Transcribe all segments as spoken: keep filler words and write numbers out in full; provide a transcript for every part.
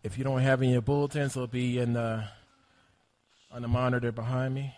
If you don't have any of your bulletins, it'll be in the, on the monitor behind me.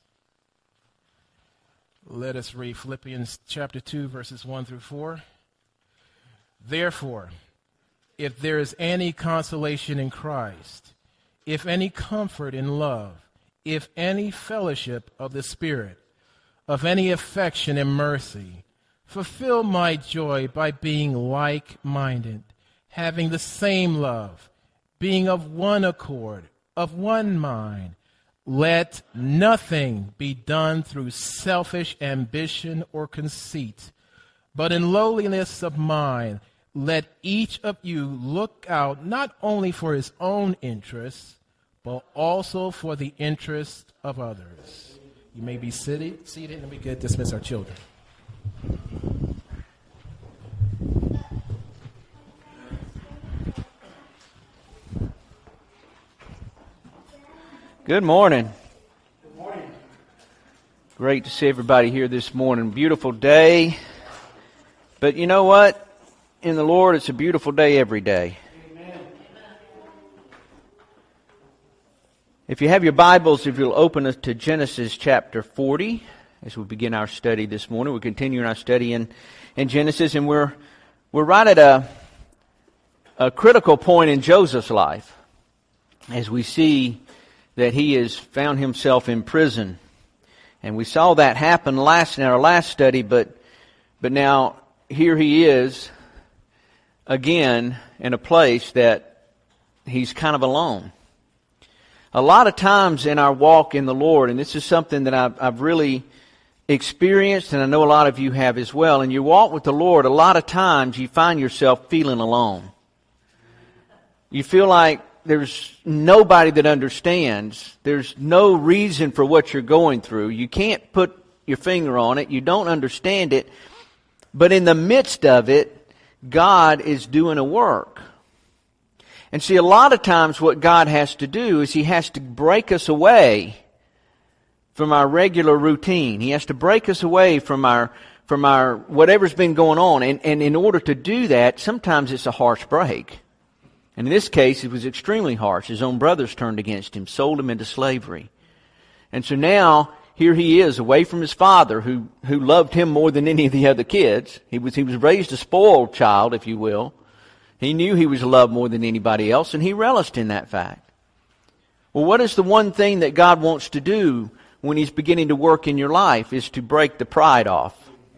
Let us read Philippians chapter two, verses one through four. Therefore, if there is any consolation in Christ, if any comfort in love, if any fellowship of the Spirit, of any affection and mercy, fulfill my joy by being like-minded, having the same love, being of one accord, of one mind. Let nothing be done through selfish ambition or conceit, but in lowliness of mind, let each of you look out not only for his own interests, but also for the interest of others. You may be seated, seated and we could dismiss our children. Good morning. Good morning. Great to see everybody here this morning. Beautiful day. But you know what? In the Lord, it's a beautiful day every day. Amen. If you have your Bibles, if you'll open us to Genesis chapter forty, as we begin our study this morning. We're continuing our study in, in Genesis, and we're we're right at a a critical point in Joseph's life, as we see that he has found himself in prison. And we saw that happen last in our last study, but but now here he is again in a place that he's kind of alone. A lot of times in our walk in the Lord, and this is something that I've, I've really experienced, and I know a lot of you have as well, and you walk with the Lord, a lot of times you find yourself feeling alone. You feel like there's nobody that understands. There's no reason for what you're going through. You can't put your finger on it. You don't understand it. But in the midst of it, God is doing a work. And see, a lot of times what God has to do is He has to break us away from our regular routine. He has to break us away from our from our whatever's been going on. And, and in order to do that, sometimes it's a harsh break. And in this case, it was extremely harsh. His own brothers turned against him, sold him into slavery. And so now, here he is, away from his father, who, who loved him more than any of the other kids. He was, he was raised a spoiled child, if you will. He knew he was loved more than anybody else, and he relished in that fact. Well, what is the one thing that God wants to do when He's beginning to work in your life is to break the pride off.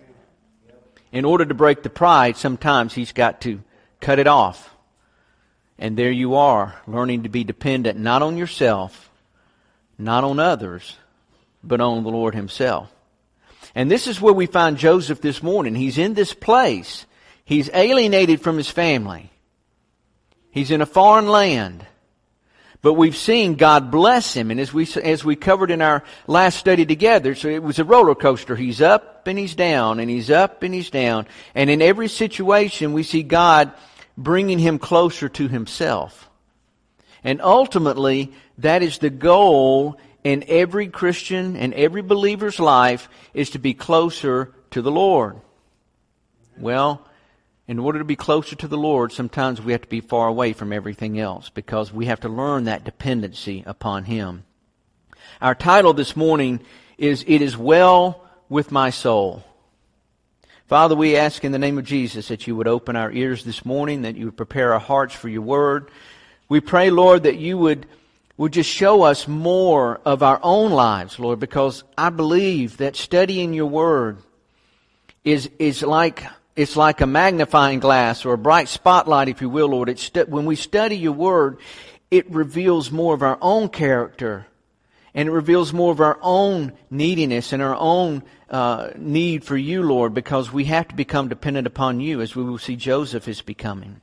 In order to break the pride, sometimes He's got to cut it off. And there you are, learning to be dependent not on yourself, not on others, but on the Lord Himself. And this is where we find Joseph this morning. He's in this place. He's alienated from his family. He's in a foreign land. But we've seen God bless him. And as we as we covered in our last study together, so it was a roller coaster. He's up and he's down, and he's up and he's down. And in every situation, we see God bringing him closer to Himself. And ultimately, that is the goal in every Christian and every believer's life, is to be closer to the Lord. Well, in order to be closer to the Lord, sometimes we have to be far away from everything else, because we have to learn that dependency upon Him. Our title this morning is, "It is Well with My Soul." Father, we ask in the name of Jesus that You would open our ears this morning, that You would prepare our hearts for Your Word. We pray, Lord, that You would, would just show us more of our own lives, Lord, because I believe that studying Your Word is, is like, it's like a magnifying glass or a bright spotlight, if you will, Lord. It's stu- when we study Your Word, it reveals more of our own character, and it reveals more of our own neediness and our own uh, need for You, Lord, because we have to become dependent upon You, as we will see Joseph is becoming.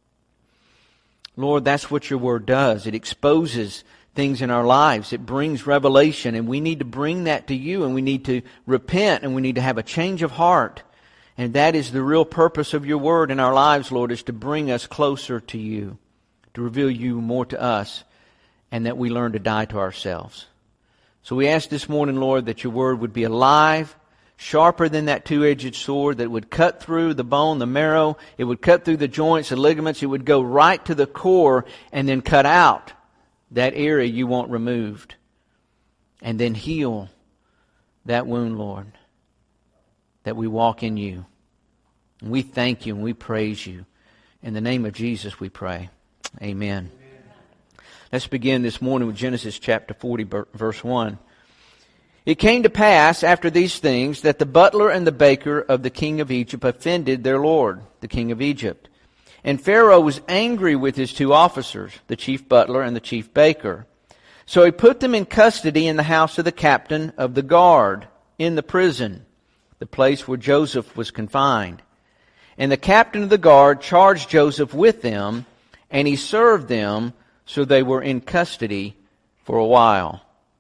Lord, that's what Your Word does. It exposes things in our lives. It brings revelation, and we need to bring that to You, and we need to repent, and we need to have a change of heart. And that is the real purpose of Your Word in our lives, Lord, is to bring us closer to You, to reveal You more to us, and that we learn to die to ourselves. So we ask this morning, Lord, that Your Word would be alive sharper than that two-edged sword, that would cut through the bone, the marrow. It would cut through the joints, the ligaments. It would go right to the core and then cut out that area you want removed. And then heal that wound, Lord, that we walk in you. And we thank you and we praise you. In the name of Jesus we pray. Amen. Amen. Let's begin this morning with Genesis chapter forty, verse one. It came to pass after these things that the butler and the baker of the king of Egypt offended their lord, the king of Egypt. And Pharaoh was angry with his two officers, the chief butler and the chief baker. So he put them in custody in the house of the captain of the guard, in the prison, the place where Joseph was confined. And the captain of the guard charged Joseph with them, and he served them, so they were in custody for a while.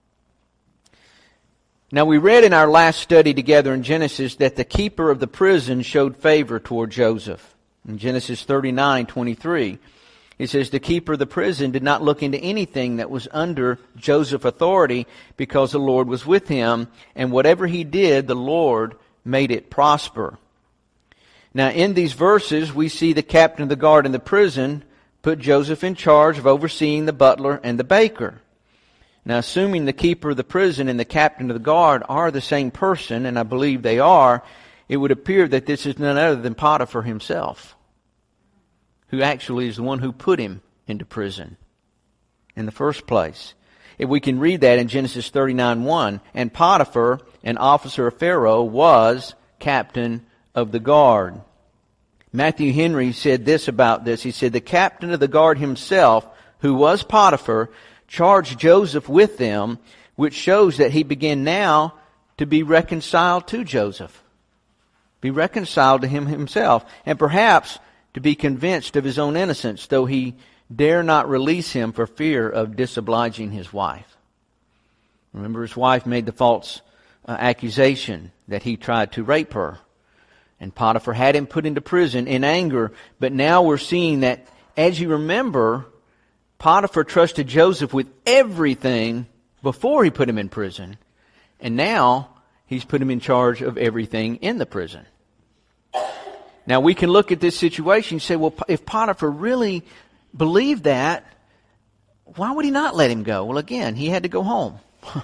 Now we read in our last study together in Genesis that the keeper of the prison showed favor toward Joseph. In Genesis thirty-nine twenty-three, it says, the keeper of the prison did not look into anything that was under Joseph's authority, because the Lord was with him, and whatever he did, the Lord made it prosper. Now in these verses, we see the captain of the guard in the prison put Joseph in charge of overseeing the butler and the baker. Now, assuming the keeper of the prison and the captain of the guard are the same person, and I believe they are, it would appear that this is none other than Potiphar himself, who actually is the one who put him into prison in the first place. If we can read that in Genesis thirty-nine one, and Potiphar, an officer of Pharaoh, was captain of the guard. Matthew Henry said this about this. He said, the captain of the guard himself, who was Potiphar, charged Joseph with them, which shows that he began now to be reconciled to Joseph. Be reconciled to him himself, and perhaps to be convinced of his own innocence, though he dare not release him for fear of disobliging his wife. Remember, his wife made the false uh, accusation that he tried to rape her. And Potiphar had him put into prison in anger. But now we're seeing that, as you remember, Potiphar trusted Joseph with everything before he put him in prison. And now he's put him in charge of everything in the prison. Now we can look at this situation and say, well, if Potiphar really believed that, why would he not let him go? Well, again, he had to go home.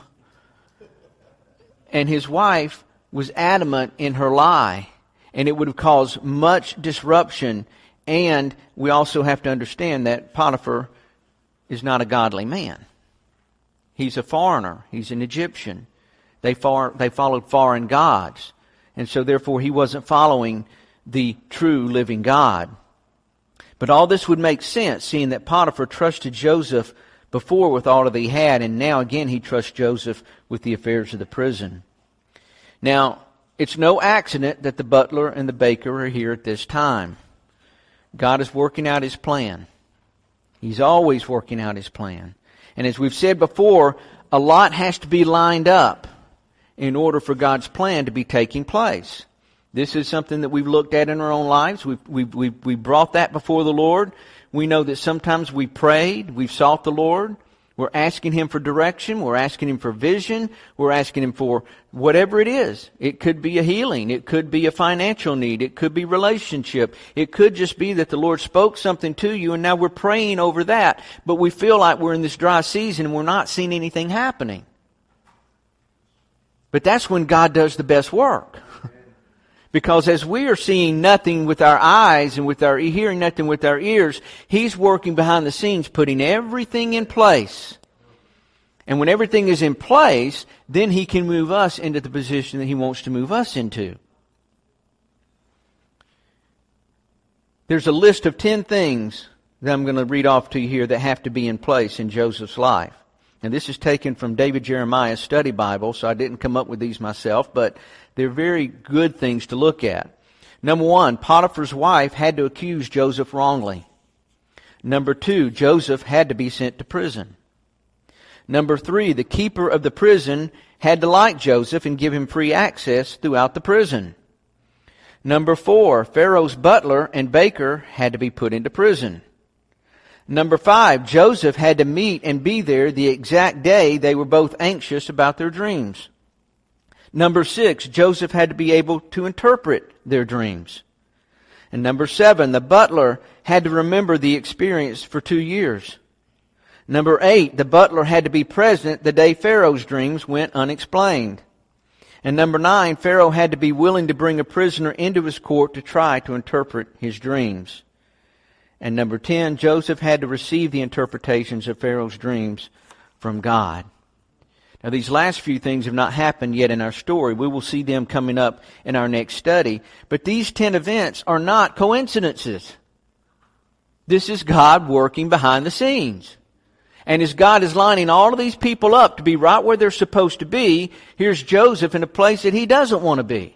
And his wife was adamant in her lie. And it would have caused much disruption. And we also have to understand that Potiphar is not a godly man. He's a foreigner. He's an Egyptian. They far, they followed foreign gods. And so therefore he wasn't following the true living God. But all this would make sense, seeing that Potiphar trusted Joseph before with all that he had, and now again he trusts Joseph with the affairs of the prison. Now, it's no accident that the butler and the baker are here at this time. God is working out His plan. He's always working out His plan. And as we've said before, a lot has to be lined up in order for God's plan to be taking place. This is something that we've looked at in our own lives. We've, we've, we've, we've brought that before the Lord. We know that sometimes we prayed, we've sought the Lord. We're asking Him for direction. We're asking Him for vision. We're asking Him for whatever it is. It could be a healing. It could be a financial need. It could be relationship. It could just be that the Lord spoke something to you and now we're praying over that. But we feel like we're in this dry season and we're not seeing anything happening. But that's when God does the best work. Because as we are seeing nothing with our eyes and with our hearing nothing with our ears, He's working behind the scenes, putting everything in place. And when everything is in place, then He can move us into the position that He wants to move us into. There's a list of ten things that I'm going to read off to you here that have to be in place in Joseph's life. And this is taken from David Jeremiah's study Bible, so I didn't come up with these myself, but they're very good things to look at. Number one, Potiphar's wife had to accuse Joseph wrongly. Number two, Joseph had to be sent to prison. Number three, the keeper of the prison had to like Joseph and give him free access throughout the prison. Number four, Pharaoh's butler and baker had to be put into prison. Number five, Joseph had to meet and be there the exact day they were both anxious about their dreams. Number six, Joseph had to be able to interpret their dreams. And number seven, the butler had to remember the experience for two years. Number eight, the butler had to be present the day Pharaoh's dreams went unexplained. And number nine, Pharaoh had to be willing to bring a prisoner into his court to try to interpret his dreams. And number ten, Joseph had to receive the interpretations of Pharaoh's dreams from God. Now, these last few things have not happened yet in our story. We will see them coming up in our next study. But these ten events are not coincidences. This is God working behind the scenes. And as God is lining all of these people up to be right where they're supposed to be, here's Joseph in a place that he doesn't want to be.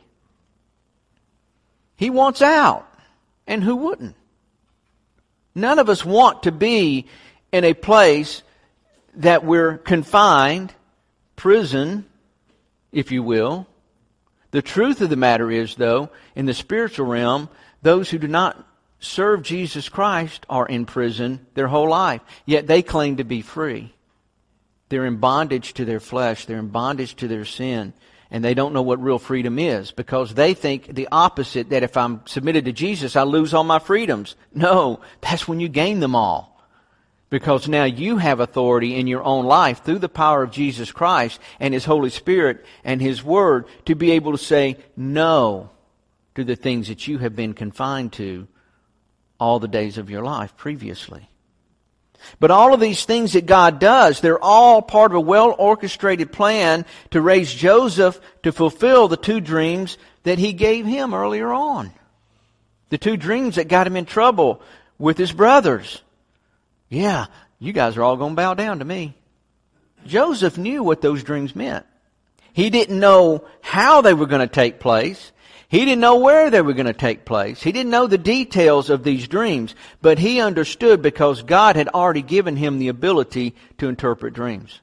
He wants out. And who wouldn't? None of us want to be in a place that we're confined, prison, if you will. The truth of the matter is, though, in the spiritual realm, those who do not serve Jesus Christ are in prison their whole life, yet they claim to be free. They're in bondage to their flesh. They're in bondage to their sin. And they don't know what real freedom is because they think the opposite, that if I'm submitted to Jesus, I lose all my freedoms. No, that's when you gain them all. Because now you have authority in your own life through the power of Jesus Christ and His Holy Spirit and His Word to be able to say no to the things that you have been confined to all the days of your life previously. But all of these things that God does, they're all part of a well-orchestrated plan to raise Joseph to fulfill the two dreams that He gave him earlier on. The two dreams that got him in trouble with his brothers. Yeah, you guys are all going to bow down to me. Joseph knew what those dreams meant. He didn't know how they were going to take place. He didn't know where they were going to take place. He didn't know the details of these dreams, but he understood because God had already given him the ability to interpret dreams.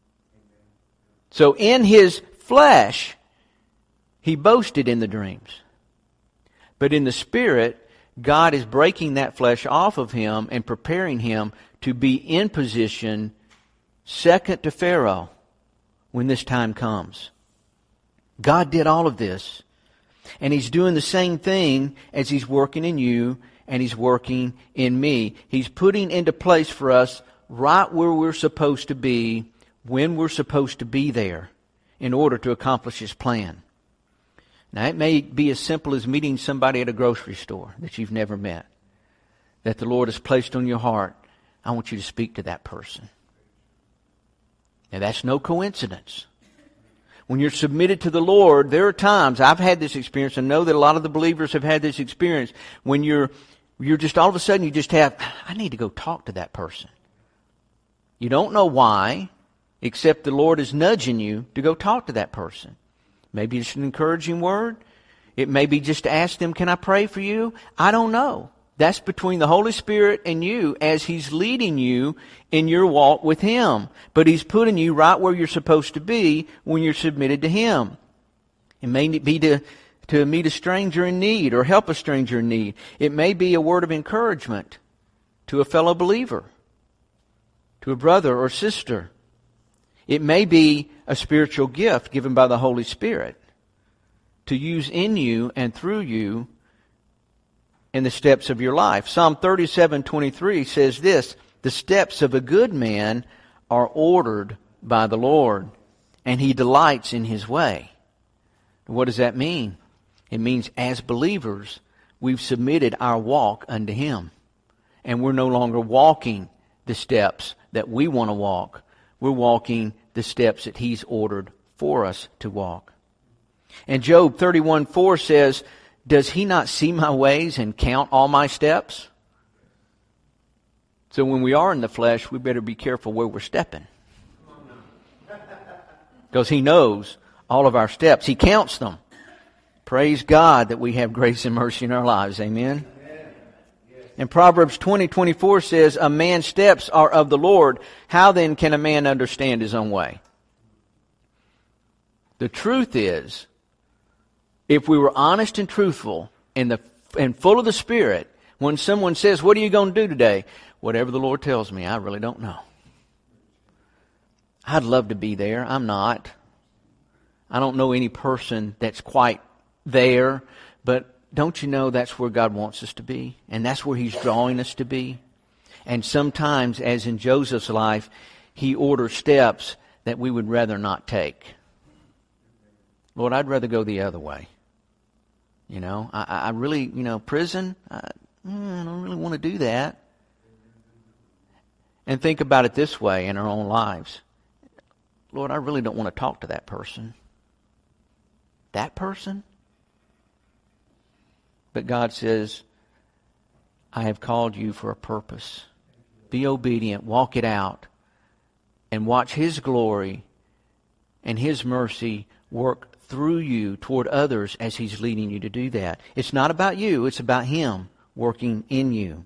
So in his flesh, he boasted in the dreams. But in the Spirit, God is breaking that flesh off of him and preparing him to be in position second to Pharaoh when this time comes. God did all of this. And He's doing the same thing as He's working in you and He's working in me. He's putting into place for us right where we're supposed to be, when we're supposed to be there, in order to accomplish His plan. Now, it may be as simple as meeting somebody at a grocery store that you've never met, that the Lord has placed on your heart. I want you to speak to that person. Now, that's no coincidence. When you're submitted to the Lord, there are times, I've had this experience, and know that a lot of the believers have had this experience, when you're you're just all of a sudden you just have, I need to go talk to that person. You don't know why, except the Lord is nudging you to go talk to that person. Maybe it's an encouraging word. It may be just to ask them, can I pray for you? I don't know. That's between the Holy Spirit and you as He's leading you in your walk with Him. But He's putting you right where you're supposed to be when you're submitted to Him. It may be to, to meet a stranger in need or help a stranger in need. It may be a word of encouragement to a fellow believer, to a brother or sister. It may be a spiritual gift given by the Holy Spirit to use in you and through you in the steps of your life. Psalm thirty-seven twenty-three says this, the steps of a good man are ordered by the Lord, and He delights in His way. What does that mean? It means as believers, we've submitted our walk unto Him. And we're no longer walking the steps that we want to walk. We're walking the steps that He's ordered for us to walk. And Job thirty-one four says, does He not see my ways and count all my steps? So when we are in the flesh, we better be careful where we're stepping. Because He knows all of our steps. He counts them. Praise God that we have grace and mercy in our lives. Amen. And Proverbs twenty twenty-four says, a man's steps are of the Lord. How then can a man understand his own way? The truth is, if we were honest and truthful and, the, and full of the Spirit, when someone says, what are you going to do today? Whatever the Lord tells me, I really don't know. I'd love to be there. I'm not. I don't know any person that's quite there, but don't you know that's where God wants us to be? And that's where He's drawing us to be? And sometimes, as in Joseph's life, He orders steps that we would rather not take. Lord, I'd rather go the other way. You know, I, I really, you know, prison, I, I don't really want to do that. And think about it this way in our own lives. Lord, I really don't want to talk to that person. That person? But God says, I have called you for a purpose. Be obedient, walk it out, and watch His glory and His mercy work through you toward others as He's leading you to do that. It's not about you, it's about Him working in you.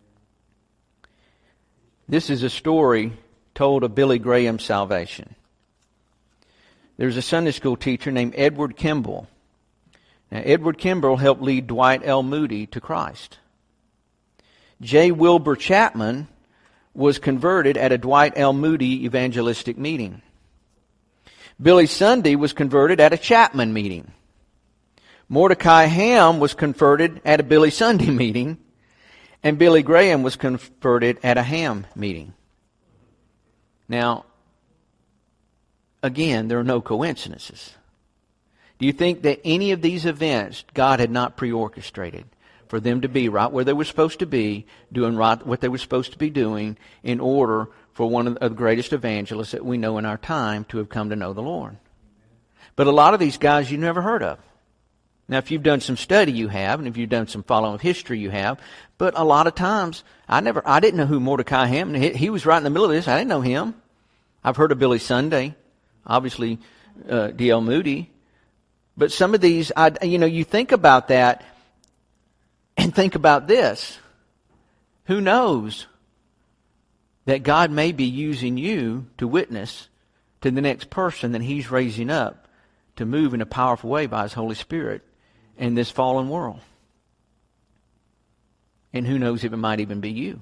This is a story told of Billy Graham's salvation. There's a Sunday school teacher named Edward Kimball. Now, Edward Kimball helped lead Dwight L. Moody to Christ. J. Wilbur Chapman was converted at a Dwight L. Moody evangelistic meeting. Billy Sunday was converted at a Chapman meeting. Mordecai Ham was converted at a Billy Sunday meeting. And Billy Graham was converted at a Ham meeting. Now, again, there are no coincidences. Do you think that any of these events God had not pre-orchestrated for them to be right where they were supposed to be, doing right what they were supposed to be doing in order for one of the greatest evangelists that we know in our time to have come to know the Lord? But a lot of these guys you never heard of. Now, if you've done some study, you have, and if you've done some following of history, you have. But a lot of times, I never, I didn't know who Mordecai Ham. He, he was right in the middle of this. I didn't know him. I've heard of Billy Sunday, obviously uh, D L Moody. But some of these, I, you know, you think about that, and think about this. Who knows that God may be using you to witness to the next person that He's raising up to move in a powerful way by His Holy Spirit in this fallen world. And who knows if it might even be you.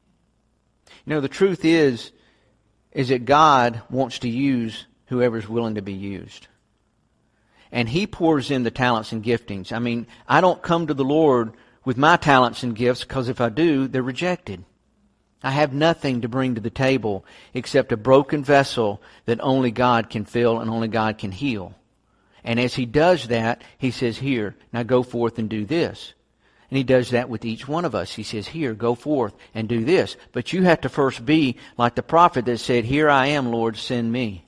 You know, the truth is, is that God wants to use whoever's willing to be used. And He pours in the talents and giftings. I mean, I don't come to the Lord with my talents and gifts, because if I do, they're rejected. I have nothing to bring to the table except a broken vessel that only God can fill and only God can heal. And as He does that, He says, here, now go forth and do this. And He does that with each one of us. He says, here, go forth and do this. But you have to first be like the prophet that said, here I am, Lord, send me.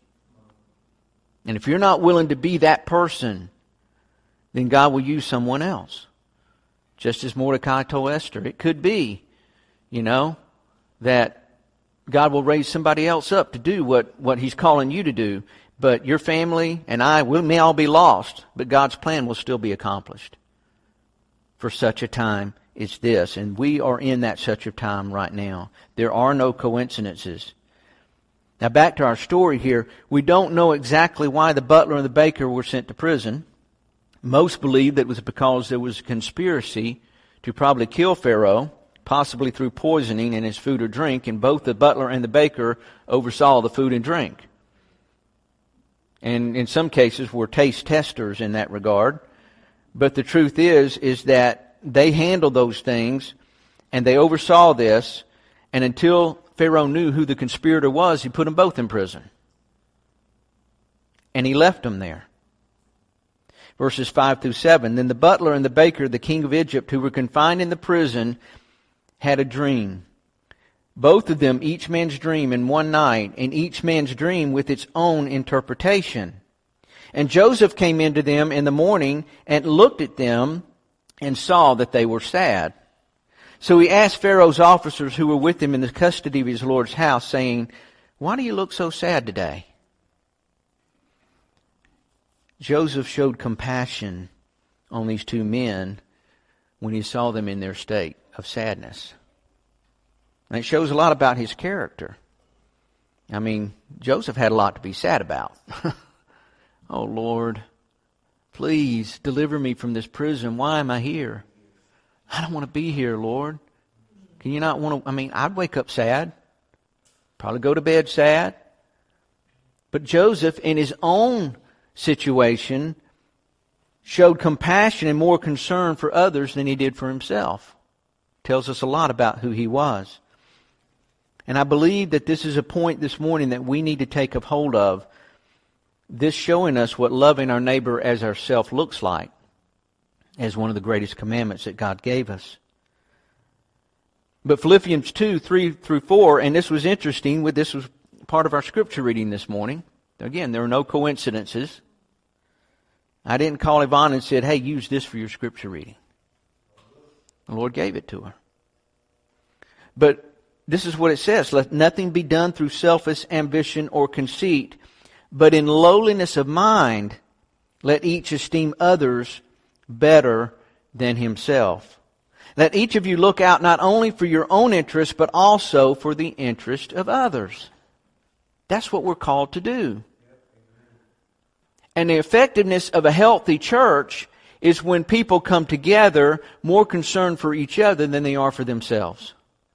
And if you're not willing to be that person, then God will use someone else. Just as Mordecai told Esther, it could be, you know, that God will raise somebody else up to do what, what He's calling you to do. But your family and I, we may all be lost, but God's plan will still be accomplished for such a time as this. And we are in that such a time right now. There are no coincidences. Now back to our story here. We don't know exactly why the butler and the baker were sent to prison. Most believe that it was because there was a conspiracy to probably kill Pharaoh, possibly through poisoning in his food or drink, and both the butler and the baker oversaw the food and drink. And in some cases were taste testers in that regard. But the truth is, is that they handled those things and they oversaw this, and until Pharaoh knew who the conspirator was, he put them both in prison. And he left them there. Verses five through seven. Then the butler and the baker, the king of Egypt, who were confined in the prison, had a dream. Both of them, each man's dream in one night, and each man's dream with its own interpretation. And Joseph came into them in the morning and looked at them and saw that they were sad. So he asked Pharaoh's officers who were with him in the custody of his Lord's house, saying, why do you look so sad today? Joseph showed compassion on these two men when he saw them in their state of sadness. And it shows a lot about his character. I mean, Joseph had a lot to be sad about. Oh, Lord, please deliver me from this prison. Why am I here? I don't want to be here, Lord. Can you not want to? I mean, I'd wake up sad. Probably go to bed sad. But Joseph, in his own situation showed compassion and more concern for others than he did for himself. Tells us a lot about who he was. And I believe that this is a point this morning that we need to take a hold of. This showing us what loving our neighbor as ourselves looks like as one of the greatest commandments that God gave us. But Philippians two, three through four, and this was interesting, this was part of our scripture reading this morning. Again, there are no coincidences. I didn't call Yvonne and said, hey, use this for your scripture reading. The Lord gave it to her. But this is what it says. Let nothing be done through selfish ambition or conceit, but in lowliness of mind, let each esteem others better than himself. Let each of you look out not only for your own interest, but also for the interest of others. That's what we're called to do. And the effectiveness of a healthy church is when people come together more concerned for each other than they are for themselves.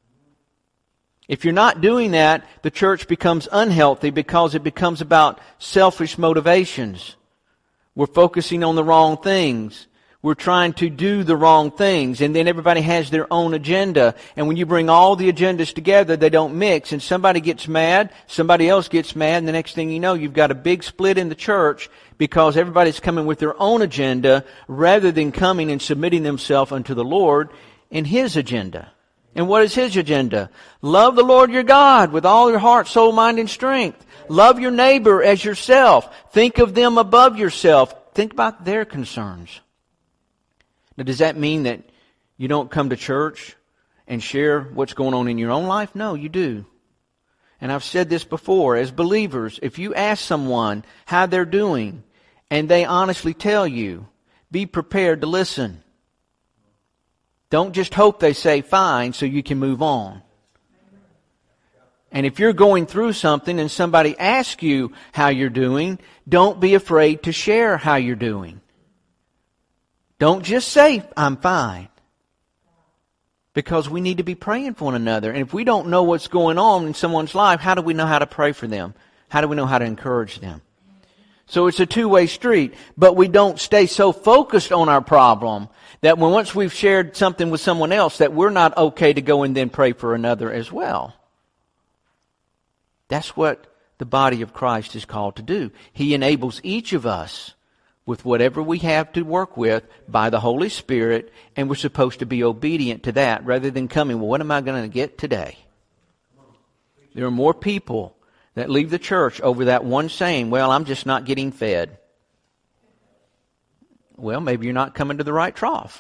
If you're not doing that, the church becomes unhealthy because it becomes about selfish motivations. We're focusing on the wrong things. We're trying to do the wrong things, and then everybody has their own agenda. And when you bring all the agendas together, they don't mix, and somebody gets mad, somebody else gets mad, and the next thing you know, you've got a big split in the church because everybody's coming with their own agenda rather than coming and submitting themselves unto the Lord in His agenda. And what is His agenda? Love the Lord your God with all your heart, soul, mind, and strength. Love your neighbor as yourself. Think of them above yourself. Think about their concerns. Now, does that mean that you don't come to church and share what's going on in your own life? No, you do. And I've said this before, as believers, if you ask someone how they're doing and they honestly tell you, be prepared to listen. Don't just hope they say fine so you can move on. And if you're going through something and somebody asks you how you're doing, don't be afraid to share how you're doing. Don't just say, I'm fine. Because we need to be praying for one another. And if we don't know what's going on in someone's life, how do we know how to pray for them? How do we know how to encourage them? So it's a two-way street. But we don't stay so focused on our problem that when once we've shared something with someone else, that we're not okay to go and then pray for another as well. That's what the body of Christ is called to do. He enables each of us with whatever we have to work with by the Holy Spirit, and we're supposed to be obedient to that rather than coming, well, what am I going to get today? There are more people that leave the church over that one saying, well, I'm just not getting fed. Well, maybe you're not coming to the right trough.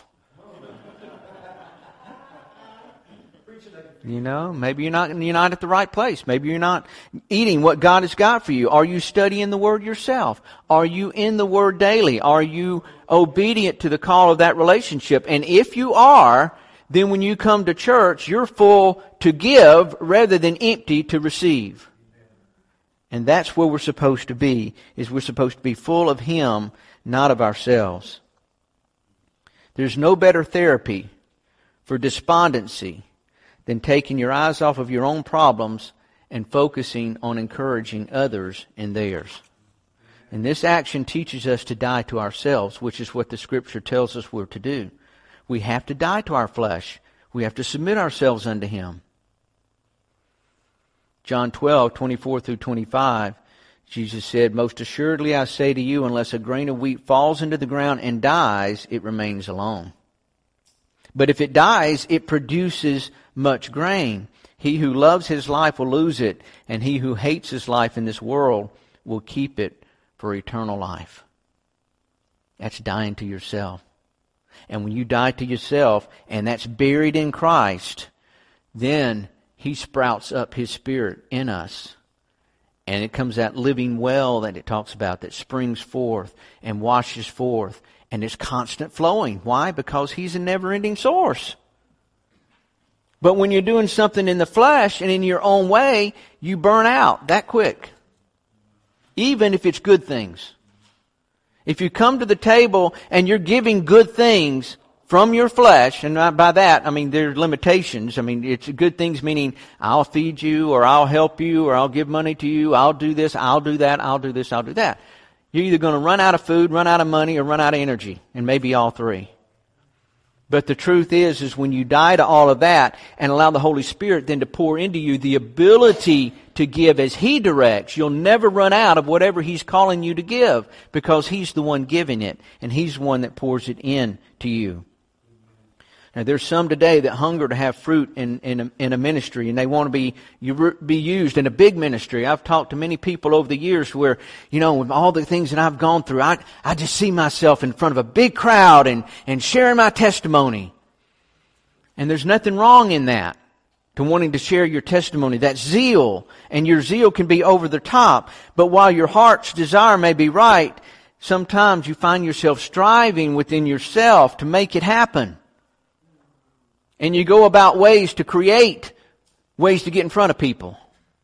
You know, maybe you're not, you're not at the right place. Maybe you're not eating what God has got for you. Are you studying the Word yourself? Are you in the Word daily? Are you obedient to the call of that relationship? And if you are, then when you come to church, you're full to give rather than empty to receive. And that's where we're supposed to be, is we're supposed to be full of Him, not of ourselves. There's no better therapy for despondency than taking your eyes off of your own problems and focusing on encouraging others in theirs. And this action teaches us to die to ourselves, which is what the Scripture tells us we're to do. We have to die to our flesh. We have to submit ourselves unto Him. John twelve, twenty-four through twenty-five, Jesus said, most assuredly I say to you, unless a grain of wheat falls into the ground and dies, it remains alone. But if it dies, it produces much grain. He who loves his life will lose it, and he who hates his life in this world will keep it for eternal life. That's dying to yourself. And when you die to yourself, and that's buried in Christ, then He sprouts up His Spirit in us. And it comes that living well that it talks about that springs forth and washes forth. And it's constant flowing. Why? Because He's a never-ending source. But when you're doing something in the flesh and in your own way, you burn out that quick. Even if it's good things. If you come to the table and you're giving good things from your flesh, and by that, I mean, there's limitations. I mean, it's good things meaning I'll feed you, or I'll help you, or I'll give money to you, I'll do this, I'll do that, I'll do this, I'll do that. You're either going to run out of food, run out of money, or run out of energy, and maybe all three. But the truth is, is when you die to all of that and allow the Holy Spirit then to pour into you the ability to give as He directs, you'll never run out of whatever He's calling you to give, because He's the one giving it, and He's the one that pours it in to you. Now, there's some today that hunger to have fruit in, in, a, in a ministry, and they want to be you be used in a big ministry. I've talked to many people over the years where, you know, with all the things that I've gone through, I, I just see myself in front of a big crowd and, and sharing my testimony. And there's nothing wrong in that, to wanting to share your testimony. That's zeal, and your zeal can be over the top. But while your heart's desire may be right, sometimes you find yourself striving within yourself to make it happen. And you go about ways to create ways to get in front of people.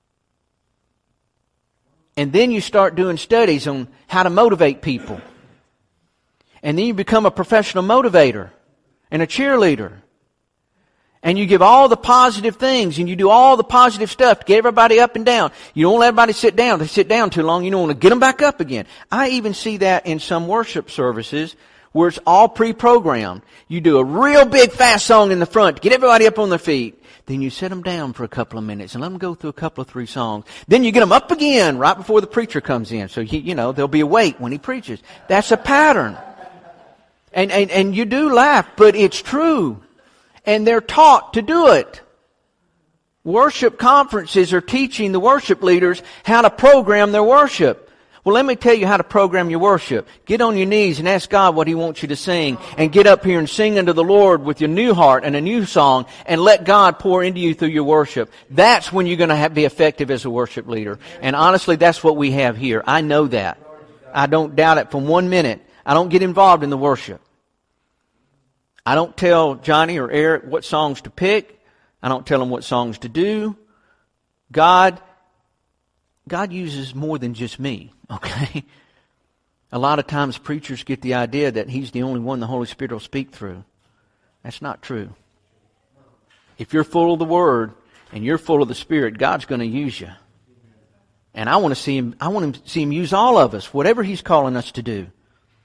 And then you start doing studies on how to motivate people. And then you become a professional motivator and a cheerleader. And you give all the positive things, and you do all the positive stuff to get everybody up and down. You don't let everybody sit down. They sit down too long, you don't want to get them back up again. I even see that in some worship services where it's all pre-programmed. You do a real big fast song in the front to get everybody up on their feet. Then you set them down for a couple of minutes and let them go through a couple of three songs. Then you get them up again right before the preacher comes in. So, you, you know, they'll be awake when he preaches. That's a pattern. And, and, and you do laugh, but it's true. And they're taught to do it. Worship conferences are teaching the worship leaders how to program their worship. Well, let me tell you how to program your worship. Get on your knees and ask God what He wants you to sing, and get up here and sing unto the Lord with your new heart and a new song, and let God pour into you through your worship. That's when you're going to have, be effective as a worship leader. And honestly, that's what we have here. I know that. I don't doubt it for one minute. I don't get involved in the worship. I don't tell Johnny or Eric what songs to pick. I don't tell them what songs to do. God, God uses more than just me, okay? A lot of times preachers get the idea that He's the only one the Holy Spirit will speak through. That's not true. If you're full of the Word and you're full of the Spirit, God's going to use you. And I want to see Him, I want to see Him use all of us, whatever He's calling us to do.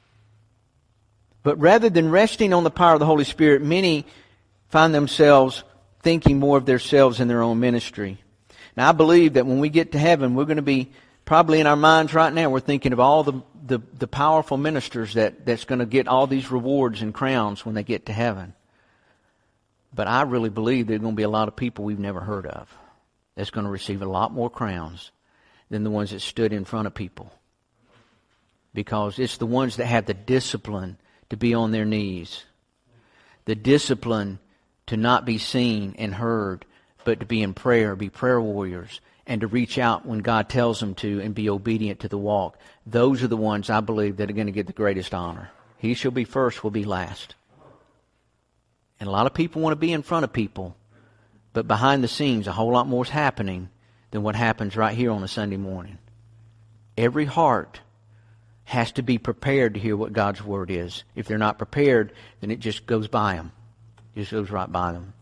But rather than resting on the power of the Holy Spirit, many find themselves thinking more of themselves and their own ministry. Now, I believe that when we get to heaven, we're going to be, probably in our minds right now, we're thinking of all the, the, the powerful ministers that, that's going to get all these rewards and crowns when they get to heaven. But I really believe there are going to be a lot of people we've never heard of that's going to receive a lot more crowns than the ones that stood in front of people. Because it's the ones that have the discipline to be on their knees. The discipline to not be seen and heard, but to be in prayer, be prayer warriors, and to reach out when God tells them to and be obedient to the walk. Those are the ones I believe that are going to get the greatest honor. He shall be first, will be last. And a lot of people want to be in front of people, but behind the scenes a whole lot more is happening than what happens right here on a Sunday morning. Every heart has to be prepared to hear what God's Word is. If they're not prepared, then it just goes by them. It just goes right by them.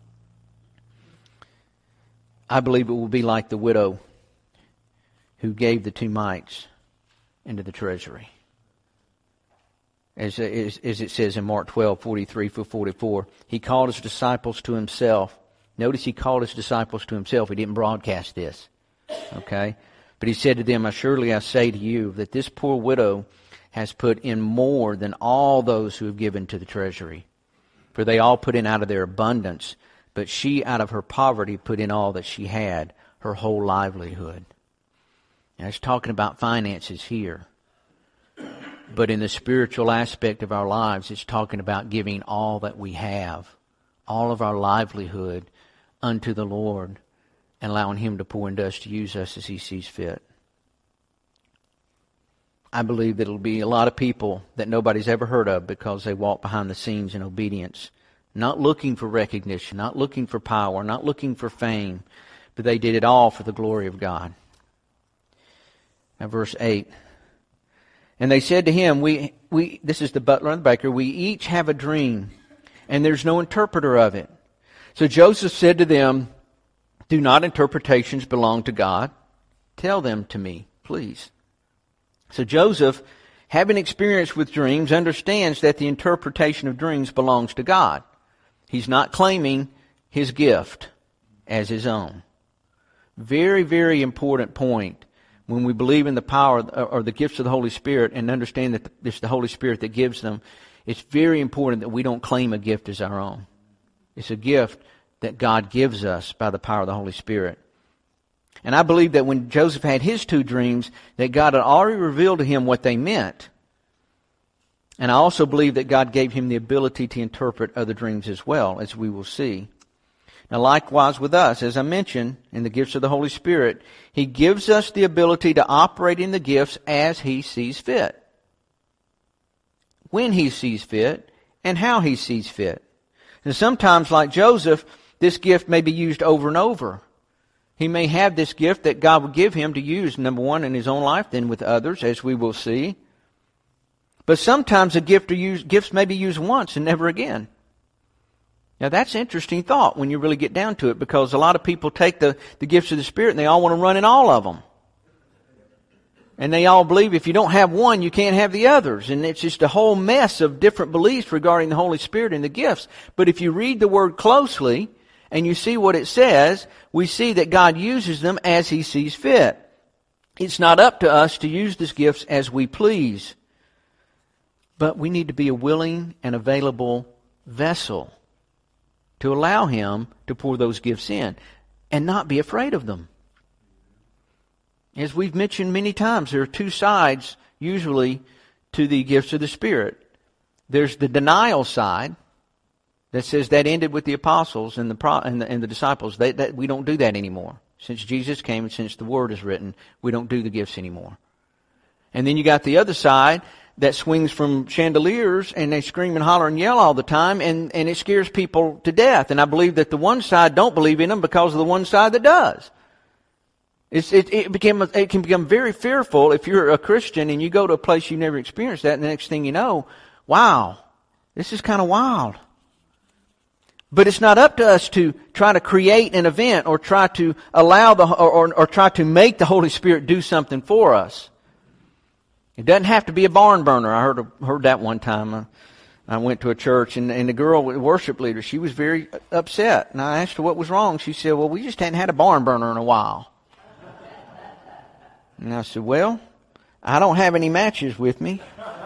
I believe it will be like the widow who gave the two mites into the treasury. As, as, as it says in Mark twelve, forty-three through forty-four, He called His disciples to Himself. Notice He called His disciples to Himself. He didn't broadcast this. Okay? But He said to them, Surely I say to you that this poor widow has put in more than all those who have given to the treasury. For they all put in out of their abundance, but she out of her poverty put in all that she had, her whole livelihood. Now it's talking about finances here. But in the spiritual aspect of our lives, it's talking about giving all that we have, all of our livelihood unto the Lord, and allowing Him to pour into us to use us as He sees fit. I believe that it'll be a lot of people that nobody's ever heard of because they walk behind the scenes in obedience, not looking for recognition, not looking for power, not looking for fame, but they did it all for the glory of God. Now verse eight. And they said to him, we, we, this is the butler and the baker, we each have a dream, and there's no interpreter of it. So Joseph said to them, Do not interpretations belong to God? Tell them to me, please. So Joseph having experience with dreams, understands that the interpretation of dreams belongs to God. He's not claiming his gift as his own. Very, very important point when we believe in the power or the gifts of the Holy Spirit and understand that it's the Holy Spirit that gives them. It's very important that we don't claim a gift as our own. It's a gift that God gives us by the power of the Holy Spirit. And I believe that when Joseph had his two dreams, that God had already revealed to him what they meant. And I also believe that God gave him the ability to interpret other dreams as well, as we will see. Now, likewise with us, as I mentioned, in the gifts of the Holy Spirit, He gives us the ability to operate in the gifts as He sees fit. When He sees fit, and how He sees fit. And sometimes, like Joseph, this gift may be used over and over. He may have this gift that God would give him to use, number one, in his own life, then with others, as we will see. But sometimes a gift or use, gifts may be used once and never again. Now that's an interesting thought when you really get down to it, because a lot of people take the, the gifts of the Spirit and they all want to run in all of them. And they all believe if you don't have one, you can't have the others. And it's just a whole mess of different beliefs regarding the Holy Spirit and the gifts. But if you read the Word closely and you see what it says, we see that God uses them as He sees fit. It's not up to us to use these gifts as we please. But we need to be a willing and available vessel to allow Him to pour those gifts in and not be afraid of them. As we've mentioned many times, there are two sides usually to the gifts of the Spirit. There's the denial side that says that ended with the apostles and the pro- and the, and the disciples. They, that we don't do that anymore. Since Jesus came and since the Word is written, we don't do the gifts anymore. And then you got the other side that swings from chandeliers and they scream and holler and yell all the time, and, and it scares people to death. And I believe that the one side don't believe in them because of the one side that does. It's, it, it, became, it can become very fearful if you're a Christian and you go to a place you've never experienced that, and the next thing you know, wow, this is kind of wild. But it's not up to us to try to create an event or try to allow the or, or, or try to make the Holy Spirit do something for us. It doesn't have to be a barn burner. I heard heard that one time. Uh, I went to a church, and, and the girl, the worship leader, she was very upset. And I asked her what was wrong. She said, well, we just hadn't had a barn burner in a while. And I said, well, I don't have any matches with me.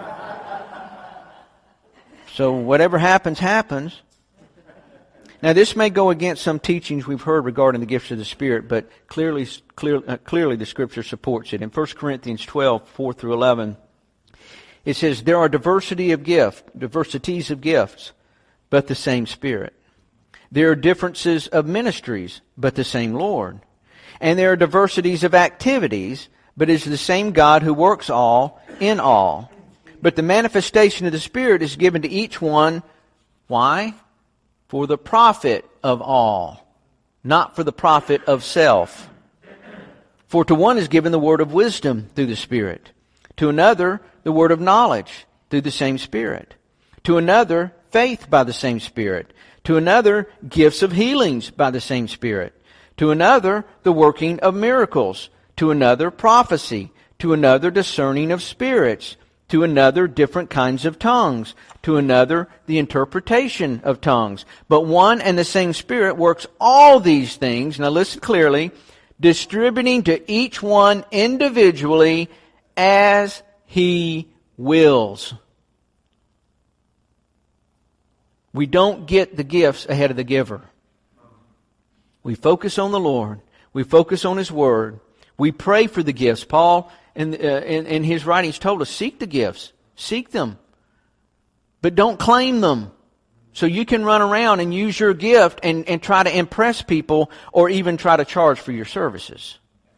So whatever happens, happens. Now, this may go against some teachings we've heard regarding the gifts of the Spirit, but clearly, clear, uh, clearly the Scripture supports it. In First Corinthians twelve, four through eleven, it says, there are diversity of gift, diversities of gifts, but the same Spirit. There are differences of ministries, but the same Lord. And there are diversities of activities, but it is the same God who works all in all. But the manifestation of the Spirit is given to each one. Why? For the profit of all, not for the profit of self. For to one is given the word of wisdom through the Spirit, to another the word of knowledge through the same Spirit, to another faith by the same Spirit, to another gifts of healings by the same Spirit, to another the working of miracles, to another prophecy, to another discerning of spirits, to another different kinds of tongues, to another the interpretation of tongues. But one and the same Spirit works all these things, now listen clearly, distributing to each one individually as He wills. We don't get the gifts ahead of the giver. We focus on the Lord. We focus on His Word. We pray for the gifts. Paul, in, uh, in, in his writings, told us, seek the gifts. Seek them. But don't claim them. So you can run around and use your gift and, and try to impress people or even try to charge for your services.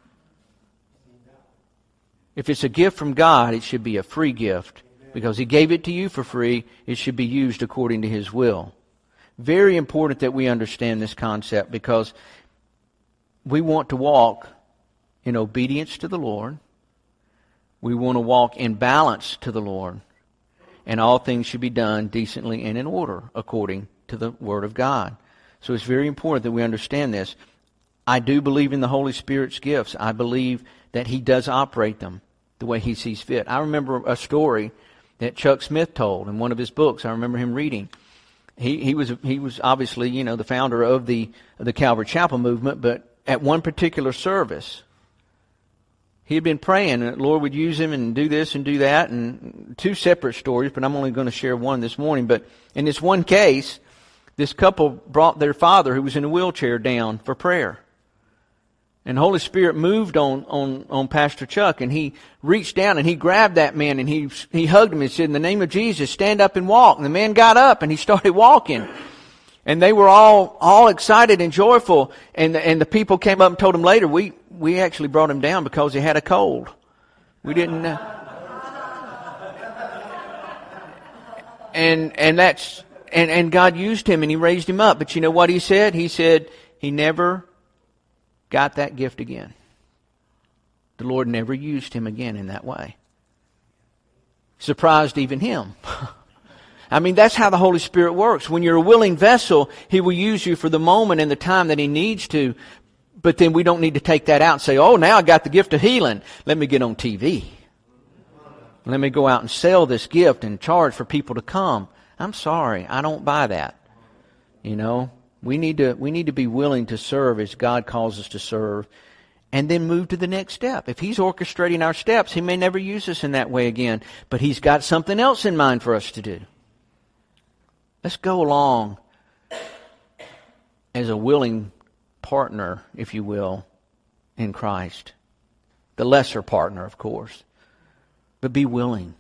If it's a gift from God, it should be a free gift. Because He gave it to you for free, it should be used according to His will. Very important that we understand this concept, because we want to walk in obedience to the Lord. We want to walk in balance to the Lord. And all things should be done decently and in order according to the Word of God. So it's very important that we understand this. I do believe in the Holy Spirit's gifts. I believe that He does operate them. the way He sees fit. I remember a story that Chuck Smith told in one of his books. I remember him reading. He he was he was obviously, you know, the founder of the of the Calvary Chapel movement, but at one particular service, he had been praying that the Lord would use him and do this and do that, and two separate stories, but I'm only going to share one this morning. But in this one case, this couple brought their father, who was in a wheelchair, down for prayer. And the Holy Spirit moved on, on, on Pastor Chuck, and he reached down and he grabbed that man and he he hugged him and said, "In the name of Jesus, stand up and walk." And the man got up and he started walking. And they were all all excited and joyful. And the, and the people came up and told him later, we we actually brought him down because he had a cold. We didn't. Uh, and and that's and and God used him and He raised him up. But you know what He said? He said he never got that gift again. The Lord never used him again in that way. Surprised even him. I mean, that's how the Holy Spirit works. When you're a willing vessel, He will use you for the moment and the time that He needs to. But then we don't need to take that out and say, "Oh, now I got the gift of healing. Let me get on T V. Let me go out and sell this gift and charge for people to come." I'm sorry, I don't buy that. You know, we need to we need to be willing to serve as God calls us to serve, and then move to the next step. If He's orchestrating our steps, He may never use us in that way again, but He's got something else in mind for us to do. Let's go along as a willing partner, if you will, in Christ. The lesser partner, of course. But be willing.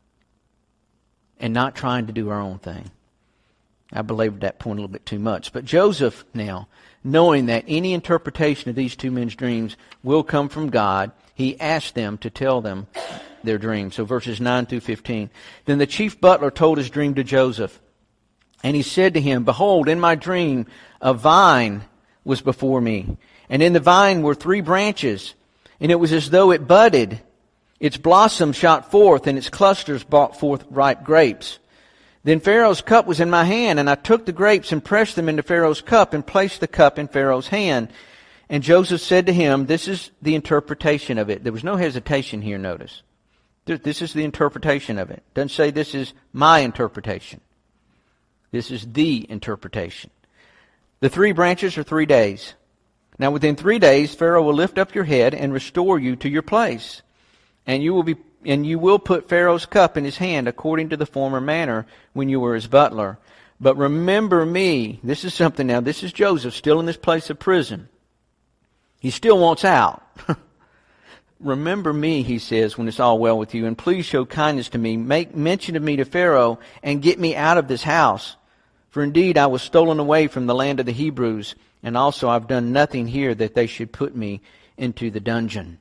And not trying to do our own thing. I belabored that point a little bit too much. But Joseph now, knowing that any interpretation of these two men's dreams will come from God, he asked them to tell them their dreams. So verses nine through fifteen. Then the chief butler told his dream to Joseph. And he said to him, "Behold, in my dream a vine was before me. And in the vine were three branches. And it was as though it budded. Its blossoms shot forth, and its clusters brought forth ripe grapes. Then Pharaoh's cup was in my hand, and I took the grapes and pressed them into Pharaoh's cup and placed the cup in Pharaoh's hand. And Joseph said to him," this is the interpretation of it. There was no hesitation here, notice. This is the interpretation of it. It doesn't say this is my interpretation. This is the interpretation. "The three branches are three days. Now within three days Pharaoh will lift up your head and restore you to your place. And you will be and you will put Pharaoh's cup in his hand according to the former manner when you were his butler. But remember me," this is something now, this is Joseph still in this place of prison. He still wants out. "Remember me," he says, "when it's all well with you, and please show kindness to me. Make mention of me to Pharaoh and get me out of this house. For indeed I was stolen away from the land of the Hebrews, and also I've done nothing here that they should put me into the dungeon."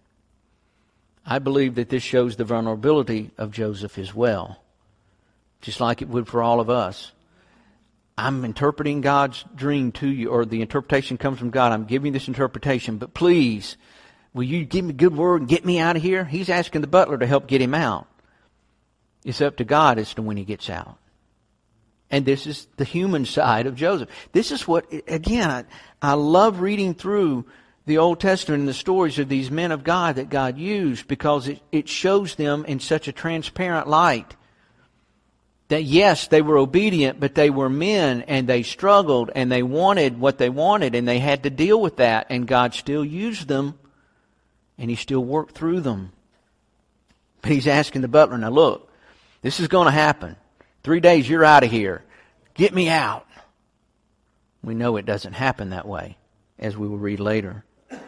I believe that this shows the vulnerability of Joseph as well, just like it would for all of us. I'm interpreting God's dream to you, or the interpretation comes from God. I'm giving this interpretation, but please, will you give me a good word and get me out of here? He's asking the butler to help get him out. It's up to God as to when he gets out. And this is the human side of Joseph. This is what, again, I, I love reading through the Old Testament and the stories of these men of God that God used, because it, it shows them in such a transparent light. That yes, they were obedient, but they were men, and they struggled, and they wanted what they wanted, and they had to deal with that, and God still used them, and He still worked through them. But He's asking the butler, "Now look, this is going to happen. Three days, you're out of here. Get me out." We know it doesn't happen that way, as we will read later.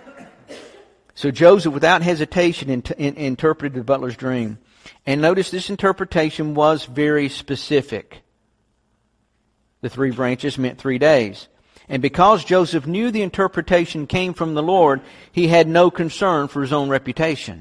So Joseph, without hesitation, in, in, interpreted the butler's dream. And notice this interpretation was very specific. The three branches meant three days. And because Joseph knew the interpretation came from the Lord, he had no concern for his own reputation.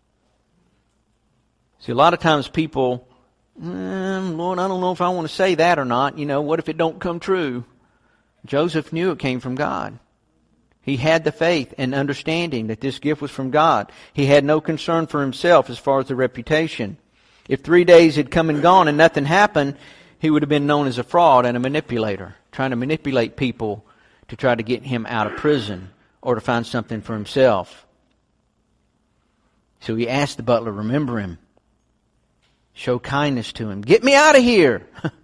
See, a lot of times people, mm, Lord, I don't know if I want to say that or not. You know, what if it don't come true? Joseph knew it came from God. He had the faith and understanding that this gift was from God. He had no concern for himself as far as the reputation. If three days had come and gone and nothing happened, he would have been known as a fraud and a manipulator, trying to manipulate people to try to get him out of prison or to find something for himself. So he asked the butler, remember him. Show kindness to him. Get me out of here.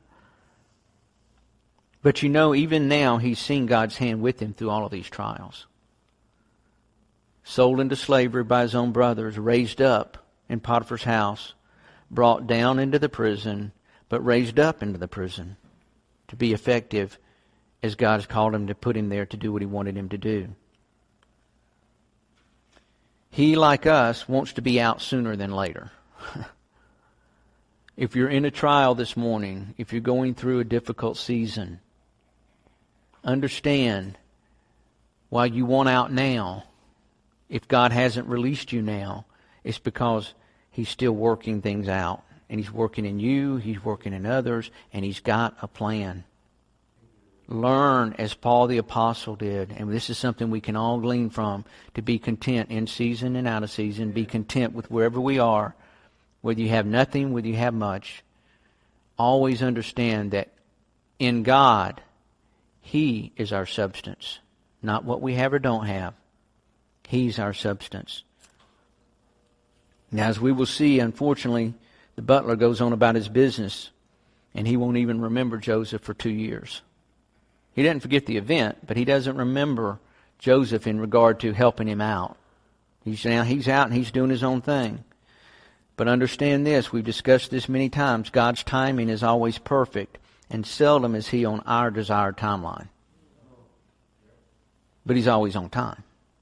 But you know, even now, he's seen God's hand with him through all of these trials. Sold into slavery by his own brothers, raised up in Potiphar's house, brought down into the prison, but raised up into the prison to be effective as God has called him to put him there to do what he wanted him to do. He, like us, wants to be out sooner than later. If you're in a trial this morning, if you're going through a difficult season, understand while you want out now, if God hasn't released you now, it's because He's still working things out. And He's working in you, He's working in others, and He's got a plan. Learn as Paul the Apostle did, and this is something we can all glean from, to be content in season and out of season. Be content with wherever we are, whether you have nothing, whether you have much. Always understand that in God, He is our substance, not what we have or don't have. He's our substance. Now, as we will see, unfortunately, the butler goes on about his business, and he won't even remember Joseph for two years. He doesn't forget the event, but he doesn't remember Joseph in regard to helping him out. He's now he's out and he's doing his own thing. But understand this, we've discussed this many times, God's timing is always perfect, and seldom is He on our desired timeline. But He's always on time.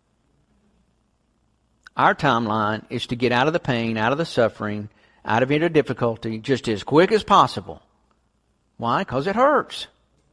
Our timeline is to get out of the pain, out of the suffering, out of any difficulty, just as quick as possible. Why? Because it hurts.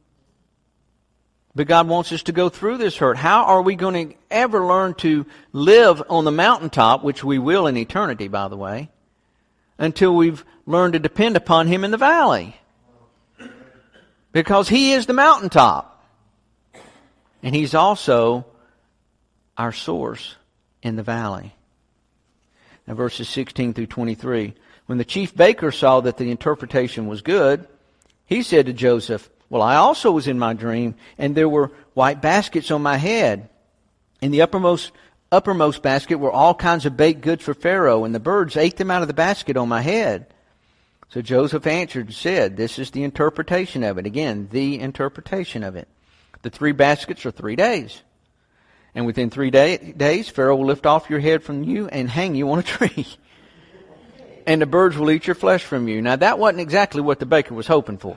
But God wants us to go through this hurt. How are we going to ever learn to live on the mountaintop, which we will in eternity, by the way, until we've learned to depend upon Him in the valley? Because He is the mountaintop. And He's also our source in the valley. Now verses sixteen through twenty-three. When the chief baker saw that the interpretation was good, he said to Joseph, well, I also was in my dream, and there were white baskets on my head. In the uppermost uppermost basket were all kinds of baked goods for Pharaoh, and the birds ate them out of the basket on my head. So Joseph answered and said, this is the interpretation of it. Again, the interpretation of it. The three baskets are three days. And within three day, days, Pharaoh will lift off your head from you and hang you on a tree. And the birds will eat your flesh from you. Now, that wasn't exactly what the baker was hoping for.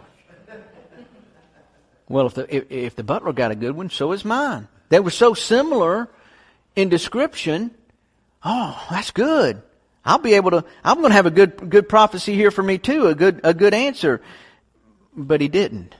Well, if the, if, if the butler got a good one, so is mine. They were so similar in description. Oh, that's good. I'll be able to, I'm going to have a good, good prophecy here for me too, a good, a good answer. But he didn't.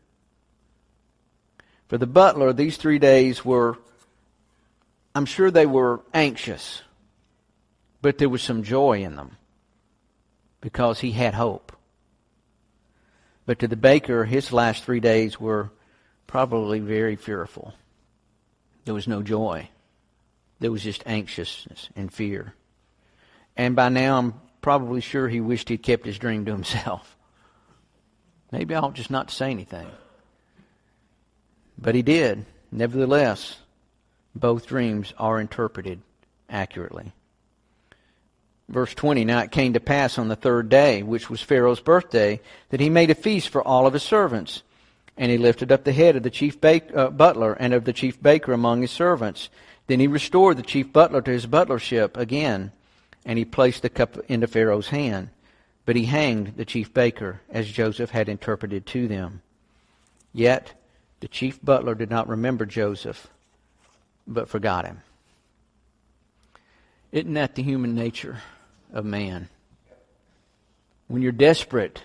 For the butler, these three days were, I'm sure they were anxious, but there was some joy in them because he had hope. But to the baker, his last three days were probably very fearful. There was no joy. There was just anxiousness and fear. And by now, I'm probably sure he wished he'd kept his dream to himself. Maybe I ought just not to say anything. But he did. Nevertheless, both dreams are interpreted accurately. Verse twenty, now it came to pass on the third day, which was Pharaoh's birthday, that he made a feast for all of his servants. And he lifted up the head of the chief bake, uh, butler and of the chief baker among his servants. Then he restored the chief butler to his butlership again, and he placed the cup into Pharaoh's hand. But he hanged the chief baker, as Joseph had interpreted to them. Yet the chief butler did not remember Joseph, but forgot him. Isn't that the human nature of man? When you're desperate,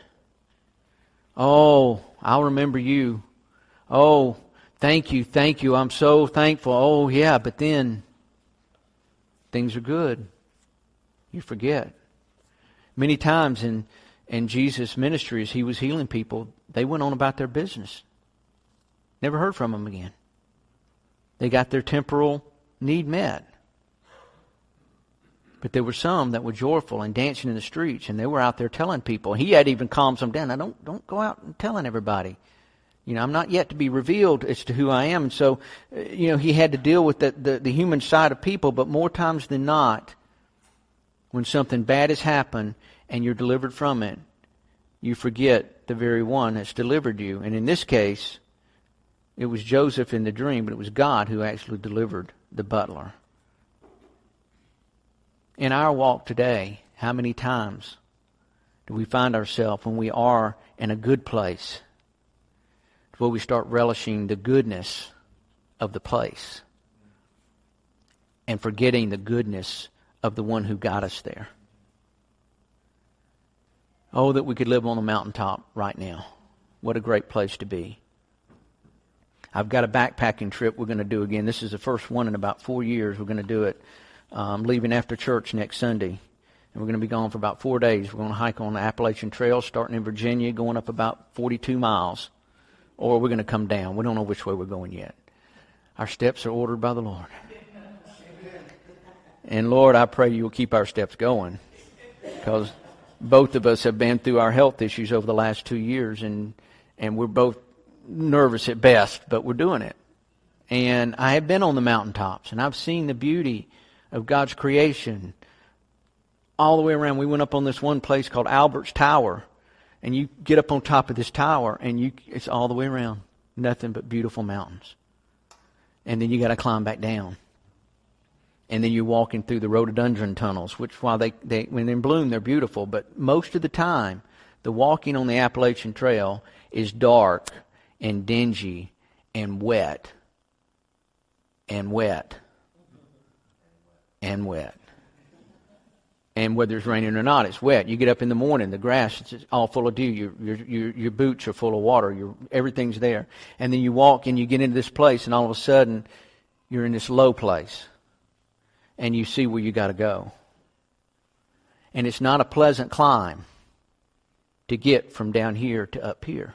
oh, I'll remember you. Oh, thank you, thank you, I'm so thankful. Oh, yeah, but then things are good. You forget. Many times in, in Jesus' ministry, as he was healing people, they went on about their business. Never heard from them again. They got their temporal need met. But there were some that were joyful and dancing in the streets, and they were out there telling people. He had even calmed them down. Now, don't, don't go out and telling everybody. You know, I'm not yet to be revealed as to who I am. And so, you know, he had to deal with the, the, the human side of people, but more times than not, when something bad has happened and you're delivered from it, you forget the very one that's delivered you. And in this case, it was Joseph in the dream, but it was God who actually delivered the butler. In our walk today, how many times do we find ourselves when we are in a good place, where we start relishing the goodness of the place and forgetting the goodness of the one who got us there? Oh, that we could live on the mountaintop right now. What a great place to be. I've got a backpacking trip we're going to do again. This is the first one in about four years. We're going to do it. Um, leaving after church next Sunday. And we're going to be gone for about four days. We're going to hike on the Appalachian Trail, starting in Virginia, going up about forty-two miles. Or we're going to come down. We don't know which way we're going yet. Our steps are ordered by the Lord. And Lord, I pray you will keep our steps going. Because both of us have been through our health issues over the last two years. And, and we're both nervous at best, but we're doing it. And I have been on the mountaintops, and I've seen the beauty of God's creation all the way around. We went up on this one place called Albert's Tower, and you get up on top of this tower, and you it's all the way around. Nothing but beautiful mountains. And then you got to climb back down. And then you're walking through the rhododendron tunnels, which while they, they when they're in bloom, they're beautiful. But most of the time, the walking on the Appalachian Trail is dark and dingy and wet and wet and wet. And whether it's raining or not, it's wet. You get up in the morning, the grass is all full of dew. Your, your, your, your boots are full of water. Your, everything's there. And then you walk and you get into this place, and all of a sudden, you're in this low place. And you see where you got to go. And it's not a pleasant climb to get from down here to up here.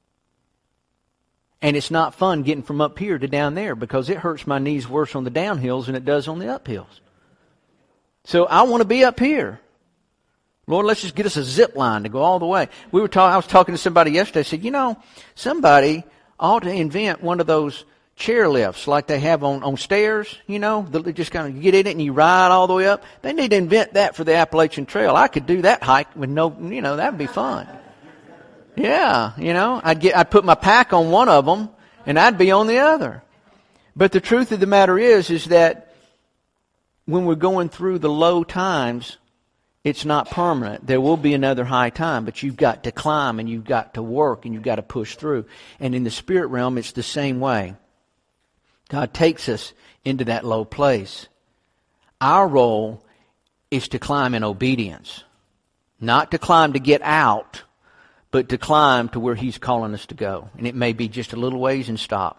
And it's not fun getting from up here to down there, because it hurts my knees worse on the downhills than it does on the uphills. So I want to be up here. Lord, let's just get us a zip line to go all the way. We were talking. I was talking to somebody yesterday. I said, you know, somebody ought to invent one of those chair lifts like they have on, on stairs, you know. They just kind of get in it and you ride all the way up. They need to invent that for the Appalachian Trail. I could do that hike with no, you know, that would be fun. Yeah, you know, I'd get, I'd put my pack on one of them and I'd be on the other. But the truth of the matter is, is that when we're going through the low times, it's not permanent. There will be another high time, but you've got to climb and you've got to work and you've got to push through. And in the spirit realm, it's the same way. God takes us into that low place. Our role is to climb in obedience. Not to climb to get out, but to climb to where He's calling us to go. And it may be just a little ways and stop.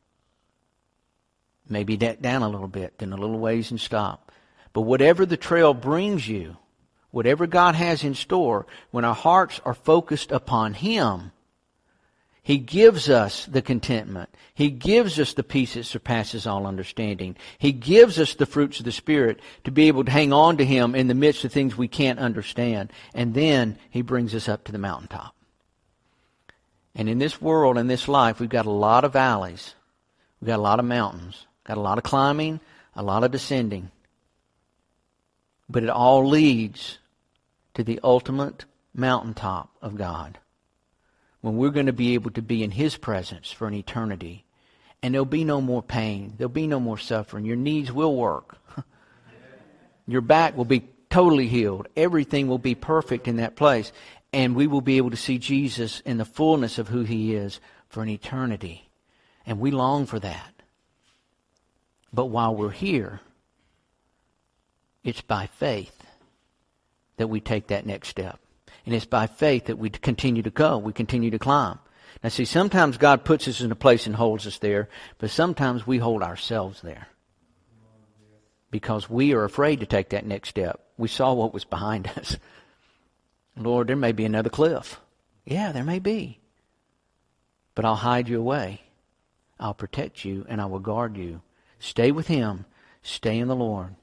Maybe down a little bit, then a little ways and stop. But whatever the trail brings you, whatever God has in store, when our hearts are focused upon Him, He gives us the contentment. He gives us the peace that surpasses all understanding. He gives us the fruits of the Spirit to be able to hang on to Him in the midst of things we can't understand. And then He brings us up to the mountaintop. And in this world, in this life, we've got a lot of valleys. We've got a lot of mountains. Got a lot of climbing, a lot of descending. But it all leads to the ultimate mountaintop of God, when we're going to be able to be in His presence for an eternity. And there'll be no more pain. There'll be no more suffering. Your knees will work. Your back will be totally healed. Everything will be perfect in that place. And we will be able to see Jesus in the fullness of who He is for an eternity. And we long for that. But while we're here, it's by faith that we take that next step. And it's by faith that we continue to go. We continue to climb. Now see, sometimes God puts us in a place and holds us there, but sometimes we hold ourselves there. Because we are afraid to take that next step. We saw what was behind us. Lord, there may be another cliff. Yeah, there may be. But I'll hide you away. I'll protect you and I will guard you. Stay with Him. Stay in the Lord.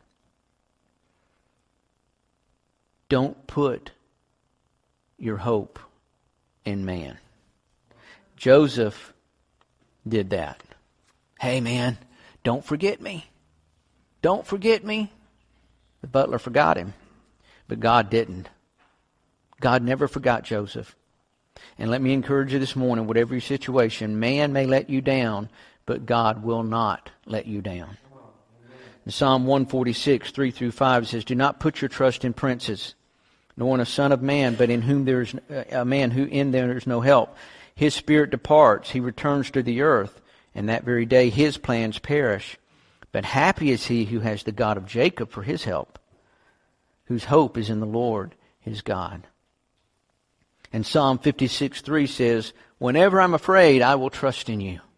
Don't put your hope in man. Joseph did that. Hey man, don't forget me. Don't forget me. The butler forgot him. But God didn't. God never forgot Joseph. And let me encourage you this morning, whatever your situation, man may let you down, but God will not let you down. In Psalm one forty-six, three through five, it says, "Do not put your trust in princes, nor in a son of man, but in whom there is a man who in there is no help. His spirit departs, he returns to the earth, and that very day his plans perish. But happy is he who has the God of Jacob for his help, whose hope is in the Lord his God." And Psalm fifty-six, three says, "Whenever I'm afraid, I will trust in you."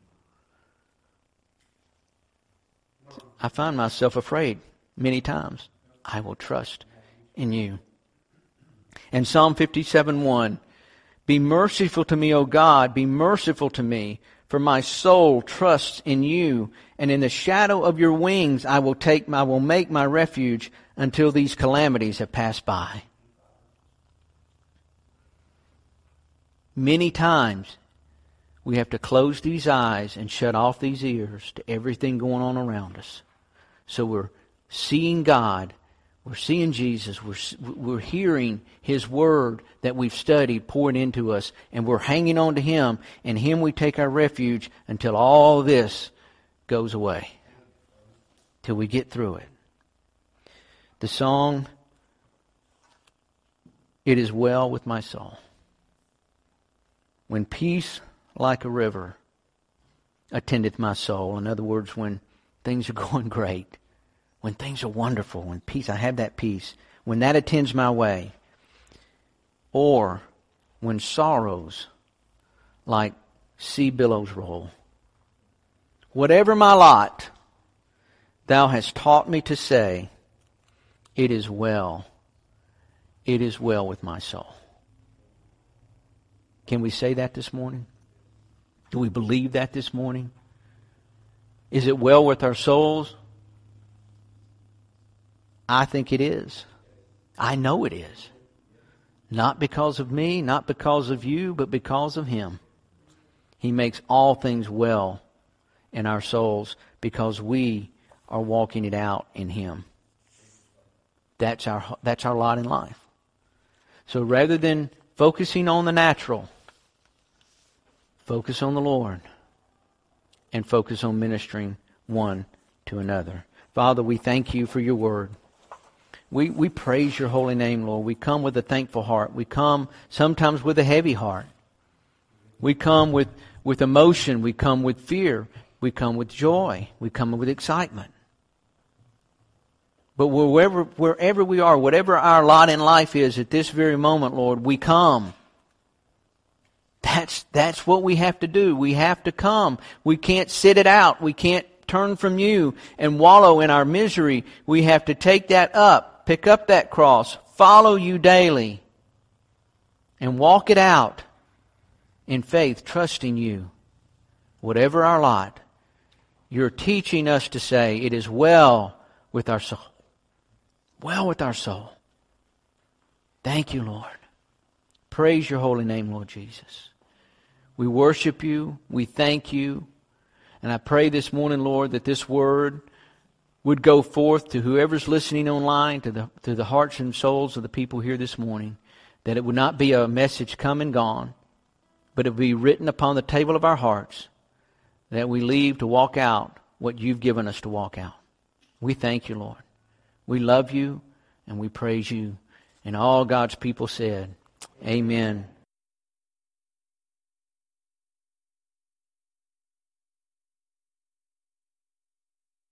I find myself afraid many times. I will trust in you. And Psalm fifty-seven, one, "Be merciful to me, O God, be merciful to me, for my soul trusts in you, and in the shadow of your wings I will take, I will make my refuge until these calamities have passed by." Many times we have to close these eyes and shut off these ears to everything going on around us. So we're seeing God, we're seeing Jesus, we're, we're hearing His Word that we've studied poured into us, and we're hanging on to Him, and Him we take our refuge until all this goes away, till we get through it. The song, "It is well with my soul." When peace like a river attendeth my soul. In other words, when things are going great, when things are wonderful, when peace, I have that peace, when that attends my way. Or when sorrows like sea billows roll. Whatever my lot, thou hast taught me to say, it is well, it is well with my soul. Can we say that this morning? Do we believe that this morning? Is it well with our souls? I think it is. I know it is. Not because of me, not because of you, but because of Him. He makes all things well in our souls because we are walking it out in Him. That's our, that's our lot in life. So rather than focusing on the natural, focus on the Lord and focus on ministering one to another. Father, we thank you for your word. We we praise your holy name, Lord. We come with a thankful heart. We come sometimes with a heavy heart. We come with, with emotion. We come with fear. We come with joy. We come with excitement. But wherever, wherever we are, whatever our lot in life is at this very moment, Lord, we come. That's, that's what we have to do. We have to come. We can't sit it out. We can't turn from you and wallow in our misery. We have to take that up, pick up that cross, follow you daily, and walk it out in faith, trusting you. Whatever our lot, you're teaching us to say, it is well with our soul. Well with our soul. Thank you, Lord. Praise your holy name, Lord Jesus. We worship you. We thank you. And I pray this morning, Lord, that this word would go forth to whoever's listening online, to the, to the hearts and souls of the people here this morning, that it would not be a message come and gone, but it would be written upon the table of our hearts, that we leave to walk out what you've given us to walk out. We thank you, Lord. We love you and we praise you. And all God's people said, amen.